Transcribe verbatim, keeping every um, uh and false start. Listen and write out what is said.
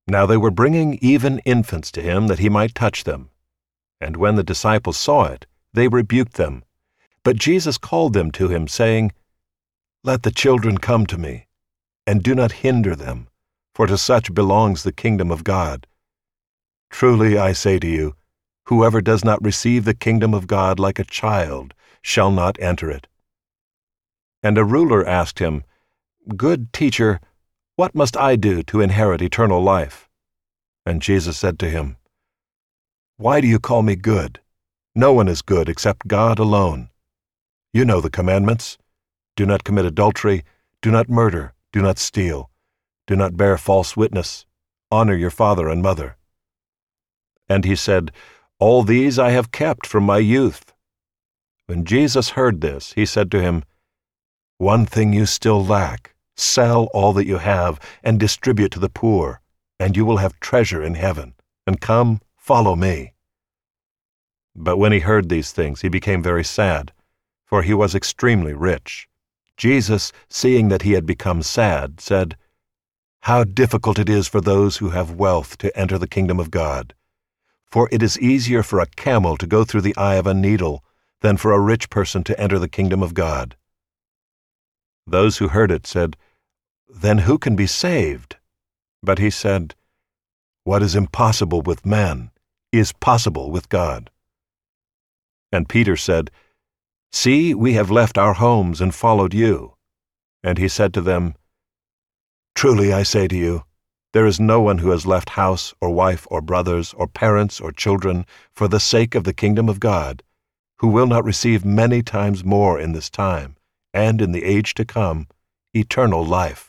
Now they were bringing even infants to him that he might touch them. And when the disciples saw it, they rebuked them. But Jesus called them to him, saying, Let the children come to me, and do not hinder them, for to such belongs the kingdom of God. Truly I say to you, whoever does not receive the kingdom of God like a child shall not enter it. And a ruler asked him, Good teacher, what must I do to inherit eternal life? And Jesus said to him, Why do you call me good? No one is good except God alone. You know the commandments. Do not commit adultery, do not murder, do not steal, do not bear false witness, honor your father and mother. And he said, All these I have kept from my youth. When Jesus heard this, he said to him, One thing you still lack. Sell all that you have and distribute to the poor, and you will have treasure in heaven. And come, follow me. But when he heard these things, he became very sad, for he was extremely rich. Jesus, seeing that he had become sad, said, How difficult it is for those who have wealth to enter the kingdom of God. For it is easier for a camel to go through the eye of a needle than for a rich person to enter the kingdom of God. Those who heard it said, Then who can be saved? But he said, What is impossible with man is possible with God. And Peter said, See, we have left our homes and followed you. And he said to them, Truly I say to you, there is no one who has left house or wife or brothers or parents or children for the sake of the kingdom of God, who will not receive many times more in this time, and in the age to come, eternal life.